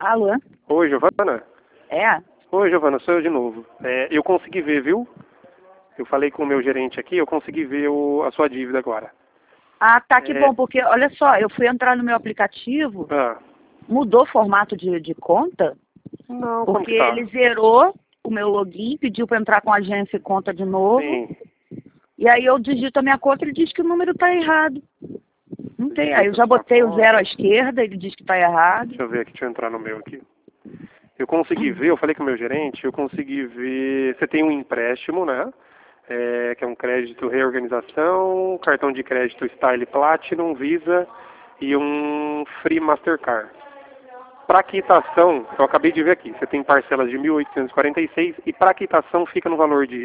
Alô? Oi, Giovana? É? Oi, Giovana, sou eu de novo. Eu consegui ver, viu? Eu falei com o meu gerente aqui, eu consegui ver a sua dívida agora. Ah, tá, que bom, porque olha só, eu fui entrar no meu aplicativo, Ah, mudou o formato de conta, não, como porque que tá? ele zerou o meu login, pediu para entrar com a agência e conta de novo, Sim. e aí eu digito a minha conta e ele diz que o número tá errado. Não tem, aí eu Digita já sua botei o zero à conta. esquerda, ele diz que tá errado. Deixa eu ver aqui, deixa eu entrar no meu aqui. Eu consegui ver, eu falei com o meu gerente, eu consegui ver, você tem um empréstimo, né? Que é um crédito reorganização, cartão de crédito Style Platinum, Visa e um Free Mastercard. Para quitação, eu acabei de ver aqui, você tem parcelas de 1.846 e para quitação fica no valor de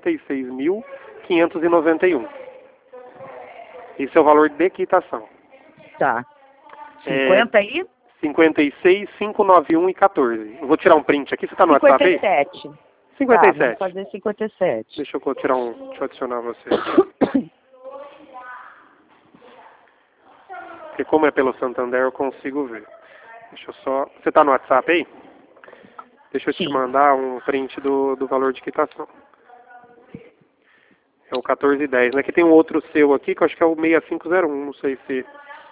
56.591. Esse é o valor de quitação. Tá. É 50 aí? 56.591 e 14. Eu vou tirar um print aqui, você está no WhatsApp aí? 57. Tá, vamos 57. fazer 57. Deixa eu deixa eu adicionar você aqui. Porque como é pelo Santander eu consigo ver. Deixa eu só... Você está no WhatsApp aí? Deixa eu te Sim. mandar um print do valor de quitação. É o 1410, né? Que tem um outro seu aqui que eu acho que é o 6501, não sei se...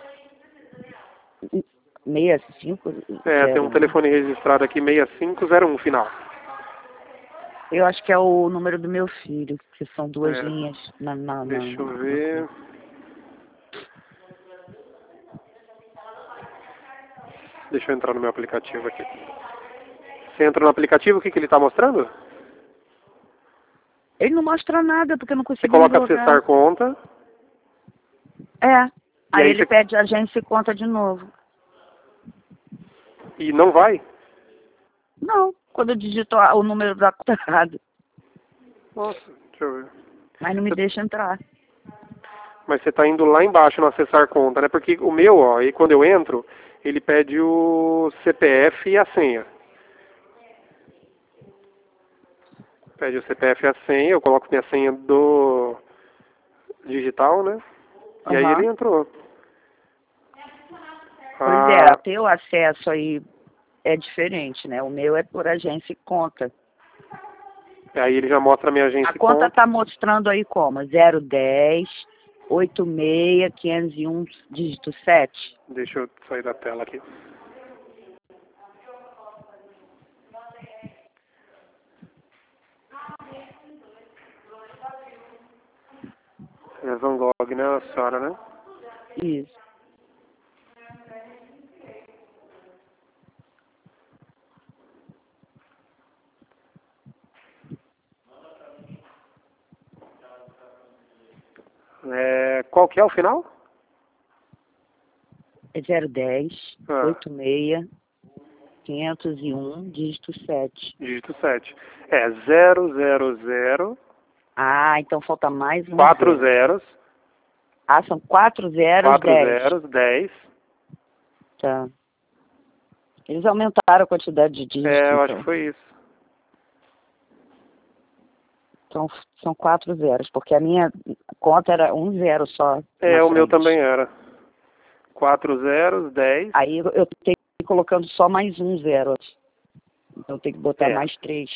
65? Tem um telefone registrado aqui, 6501 final. Eu acho que é o número do meu filho, que são duas É, linhas deixa eu ver... Deixa eu entrar no meu aplicativo aqui. Você entra no aplicativo, o que ele está mostrando? Ele não mostra nada, porque eu não Você consegui me coloca logar. acessar conta, É. e Aí aí ele você... pede agência e conta de novo. E não vai? Não, quando eu digito o número da conta errado. Nossa, deixa eu ver. Mas não me deixa entrar. Mas você está indo lá embaixo no acessar conta, né? Porque o meu, ó, e quando eu entro, ele pede o CPF e a senha. Pede o CPF e a senha, eu coloco minha senha do digital, né? E aí ele Aham. entrou. Pois é, Ah, teu acesso aí é diferente, né? O meu é por agência e conta. aí ele já mostra a minha A agência e conta conta. tá mostrando aí como? 010 86 501 dígito 7. Deixa eu sair da tela aqui. É Van Gogh, né, a senhora, né? Isso. Qual que é o final? É 010 Ah, 86 501 dígito 7. dígito 7. É 000 Ah, então falta mais um 4 zero. zeros, Ah, são 4 zeros, 4 10. zeros, 10. Tá. Eles aumentaram a quantidade de dígitos, Eu acho que então. foi isso. Então, são 4 zeros, porque a minha conta era um zero só na O meu frente. também era. 4 zeros, 10. Aí eu tenho que ir colocando só mais um zero. Então eu tenho que botar É. mais 3.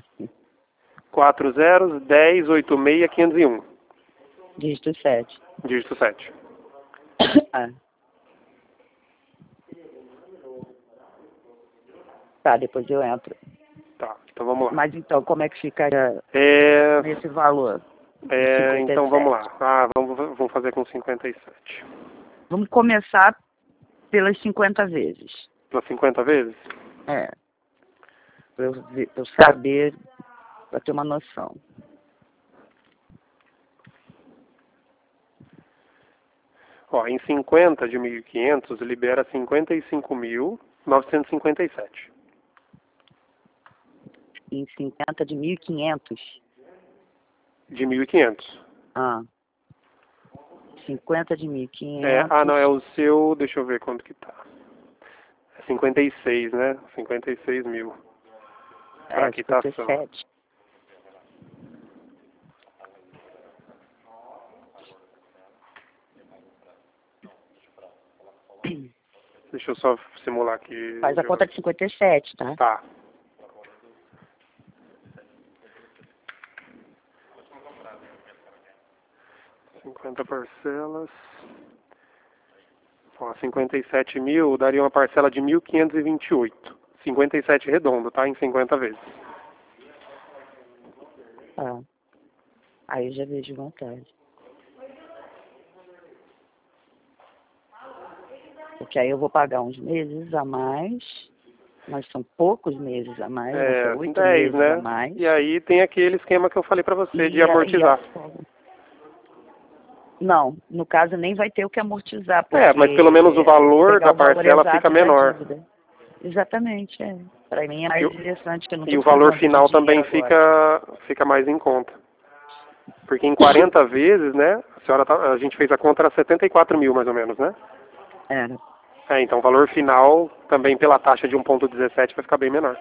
4 zeros, 10, 86, 501. Dígito 7. Dígito 7. Ah. Tá, depois eu entro. Tá, então vamos lá. Mas então, como é que fica É, nesse valor? De então vamos 57. lá. Vamos fazer com 57. Vamos começar pelas 50 vezes. Para 50 vezes? É. Pra eu saber, pra ter uma noção. Ó, em 50 de 1.500 libera 55.957. Em 50 de 1.500. De 1.500. Ah. 50 de 1.500. Não, é o seu, deixa eu ver quanto que tá. É 56, né? 56 mil. Para quitação. 57. Deixa eu só simular aqui. Faz a conta de 57, tá? Tá. $50 parcelas. Ó, 57 mil daria uma parcela de 1.528. 57 redondo, tá? Em 50 vezes. Tá. Aí eu já vejo vontade. Porque aí eu vou pagar uns meses a mais, mas são poucos meses a mais, são 8 10, meses né? a mais. E aí tem aquele esquema que eu falei pra você de amortizar. Não, no caso nem vai ter o que amortizar, porque Mas pelo menos o valor da parcela fica menor. Exatamente, Para mim é mais interessante, que eu não tô E o valor precisando de final também agora. fica mais em conta. Porque em 40 vezes, né? A gente fez a conta, era 74 mil mais ou menos, né? Era. Então o valor final também pela taxa de 1,17 vai ficar bem menor.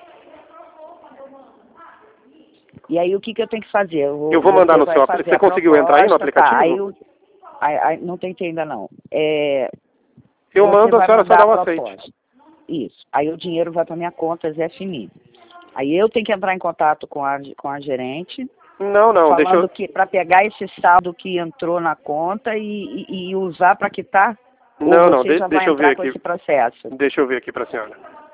E aí o que eu tenho que fazer? Eu vou mandar no seu aplicativo. Você conseguiu entrar aí no aplicativo? Tá, aí não tentei ainda não. Eu mando, a senhora só dá um aceite. Isso. Aí o dinheiro vai para minha conta ZFMI. Aí eu tenho que entrar em contato com a gerente. Não, falando que para pegar esse saldo que entrou na conta e usar para quitar. Não, já deixa eu ver aqui. Esse processo. Deixa eu ver aqui para a senhora.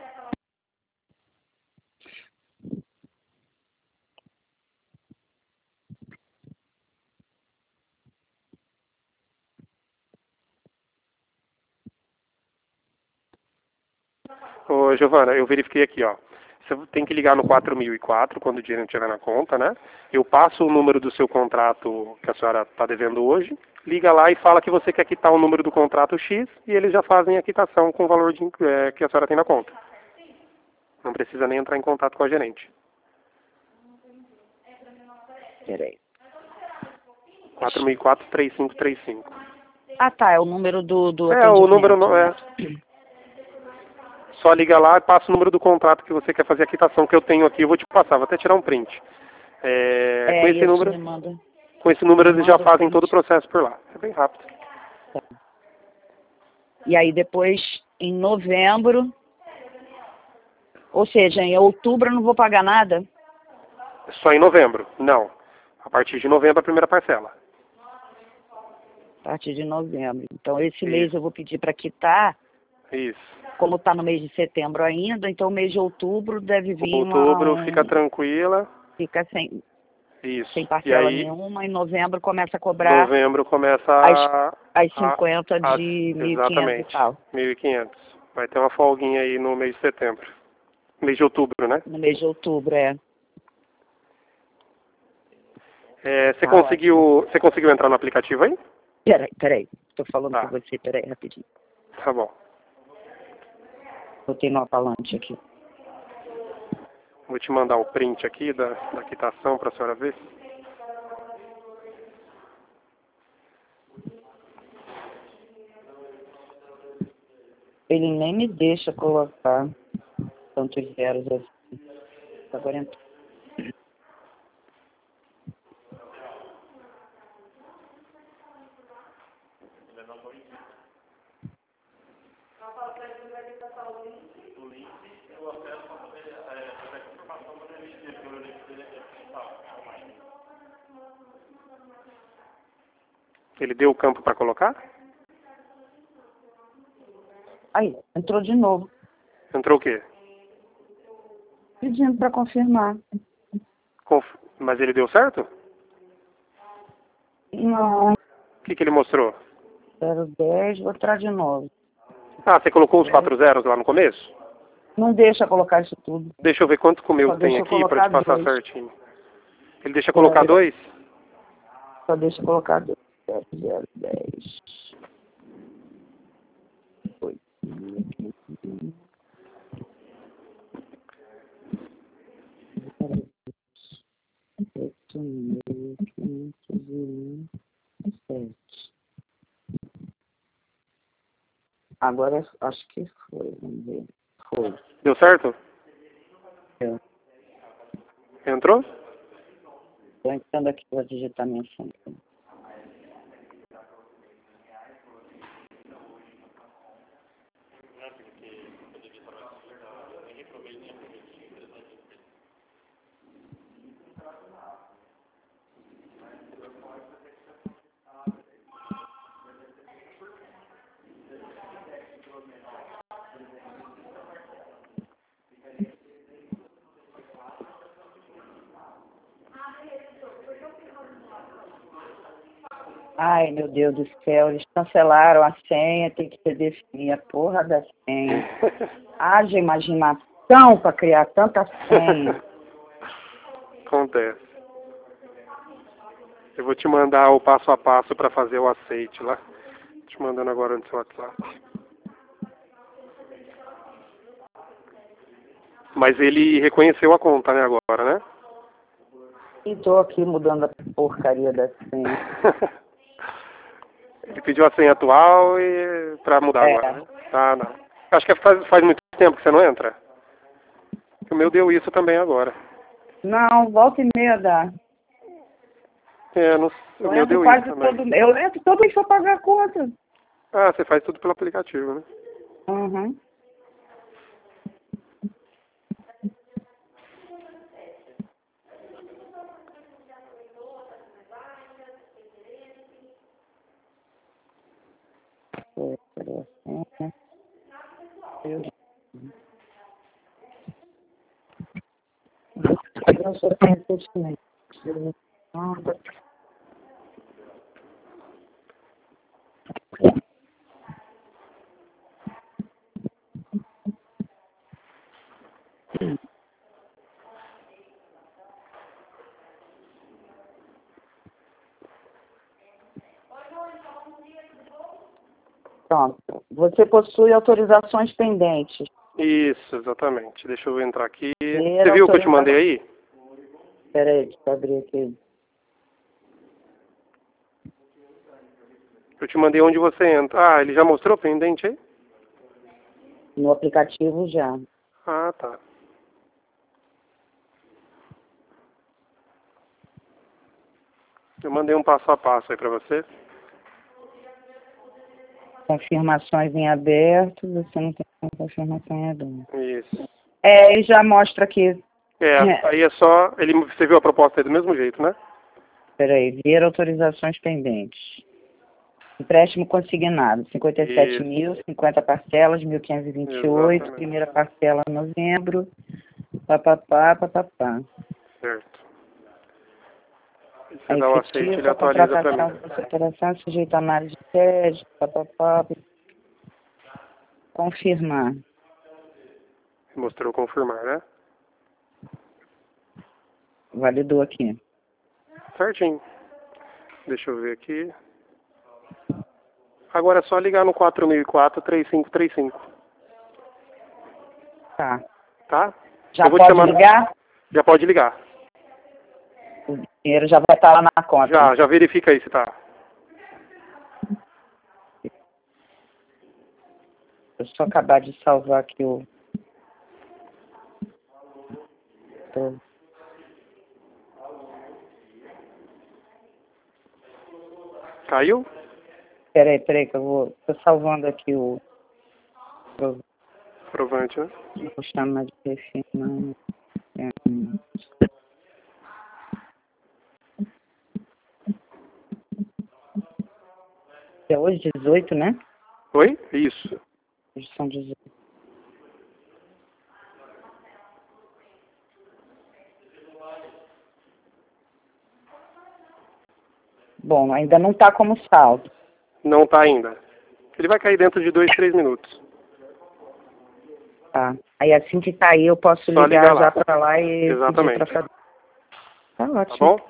Ô, Giovana, eu verifiquei aqui, ó. Você tem que ligar no 4004 quando o dinheiro estiver na conta, né? Eu passo o número do seu contrato que a senhora está devendo hoje, liga lá e fala que você quer quitar o número do contrato X e eles já fazem a quitação com o valor que a senhora tem na conta. Não precisa nem entrar em contato com a gerente. Peraí. 4004-3535. Ah, tá, é o número do o número não é. Só liga lá e passa o número do contrato que você quer fazer a quitação, que eu tenho aqui, eu vou te passar, vou até tirar um print. Com esse número eles já fazem todo o processo por lá. É bem rápido. Tá. E aí depois, em novembro, ou seja, em outubro eu não vou pagar nada? Só em novembro? Não. A partir de novembro a primeira parcela. A partir de novembro. Então esse mês eu vou pedir para quitar. Isso. Como está no mês de setembro ainda, então o mês de outubro deve vir outubro fica tranquila. Fica sem Isso. parcela nenhuma, e novembro começa a cobrar. Novembro começa as 50 de 1.500 e tal. 1.500. Vai ter uma folguinha aí no mês de setembro. Mês de outubro, né? No mês de outubro, Você conseguiu entrar no aplicativo aí? Peraí. Estou falando com você, peraí, rapidinho. Tá bom. Botei no falante aqui. Vou te mandar o print aqui da quitação para a senhora ver. Ele nem me deixa colocar tantos zeros assim. Agora entrou. Ele deu o campo para colocar? Aí, entrou de novo. Entrou o quê? Pedindo para confirmar. Mas ele deu certo? Não. O que ele mostrou? 010, vou entrar de novo. Você colocou os 4 zeros lá no começo? Não deixa colocar isso tudo. Deixa eu ver quanto com o meu tem aqui para te passar certinho. Ele deixa colocar 2? Só deixa colocar 2. 010. 8. 8.507. Agora acho que foi, vamos ver. Foi. Deu certo? Entrou? Estou entrando aqui para digitar minha senha. Ai, meu Deus do céu, eles cancelaram a senha, tem que redefinir a porra da senha. Haja imaginação para criar tanta senha. Acontece. Eu vou te mandar o passo a passo para fazer o aceite lá. Te mandando agora no seu WhatsApp. Mas ele reconheceu a conta, né, agora, né? E tô aqui mudando a porcaria da senha. Ele pediu a senha atual e para mudar agora, né? Ah, não. Acho que faz muito tempo que você não entra. O meu deu isso também agora. Não, volta e meia dá. O meu deu isso também. Eu entro todo mês pra pagar a conta. Ah, você faz tudo pelo aplicativo, né? Uhum. Eu só tenho sentimento. Pronto. Você possui autorizações pendentes. Isso, exatamente. Deixa eu entrar aqui. Primeira Você viu o que eu te mandei aí? Espera aí, deixa eu abrir aqui. Eu te mandei onde você entra. Ah, ele já mostrou pendente aí? No aplicativo já. Ah, tá. Eu mandei um passo a passo aí pra você. Confirmações em aberto, você não tem confirmação em aberto. Isso. Ele já mostra aqui. Aí é só... Você viu a proposta aí do mesmo jeito, né? Espera aí, ver autorizações pendentes. Empréstimo consignado, 57 mil, 50 parcelas, 1.528, Exatamente. primeira parcela em novembro, papapá. Certo. Você dá o aceite, ele atualiza pra mim. Operação sujeita a análise de crédito, papapá. Confirmar. Mostrou confirmar, né? Validou aqui. Certinho. Deixa eu ver aqui. Agora é só ligar no 4004-3535. Tá. Tá? Já pode ligar? Já pode ligar. O dinheiro já vai estar lá na conta. Já verifica aí se tá. Eu só acabar de salvar aqui o... Caiu? Peraí, que eu vou... Tô salvando aqui o... Provante, né? Vou chamar de refinamento. É hoje 18, né? Oi? Isso. Hoje são 18. Bom, ainda não está como saldo. Não tá ainda. Ele vai cair dentro de 2, 3 minutos. Tá. Aí assim que cair eu posso Só ligar lá. já para lá e Exatamente. pedir para fazer. Tá ótimo. Tá bom?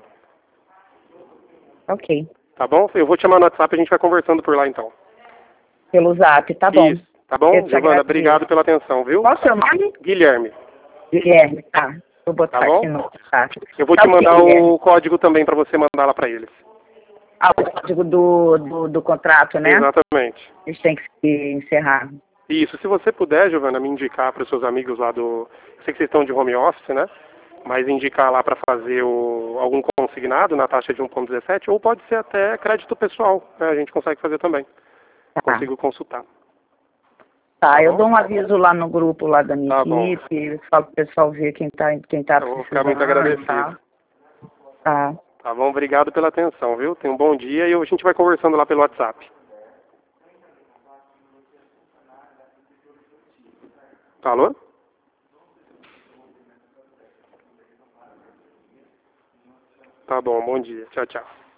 Ok. Tá bom? Eu vou te chamar no WhatsApp e a gente vai conversando por lá então. Pelo zap, tá bom. Isso. Tá bom? Giovana, obrigado pela atenção, viu? Qual o seu nome? Guilherme. Guilherme, tá. Vou botar Tá bom? aqui no WhatsApp. Eu vou te mandar o código também para você mandar lá para eles. Ah, o código do contrato, né? Exatamente. Eles têm que se encerrar. Isso. Se você puder, Giovana, me indicar para os seus amigos lá do... Eu sei que vocês estão de home office, né? Mas indicar lá para fazer algum consignado na taxa de 1,17 ou pode ser até crédito pessoal, né? A gente consegue fazer também. Tá. Consigo consultar. Tá, eu bom? dou um aviso lá no grupo lá da minha Tá bom. equipe, falo pro pessoal ver quem tá Eu vou ficar muito agradecido. Tá. Tá bom? Obrigado pela atenção, viu? Tenha um bom dia e a gente vai conversando lá pelo WhatsApp. Alô? Tá bom, bom dia. Tchau, tchau.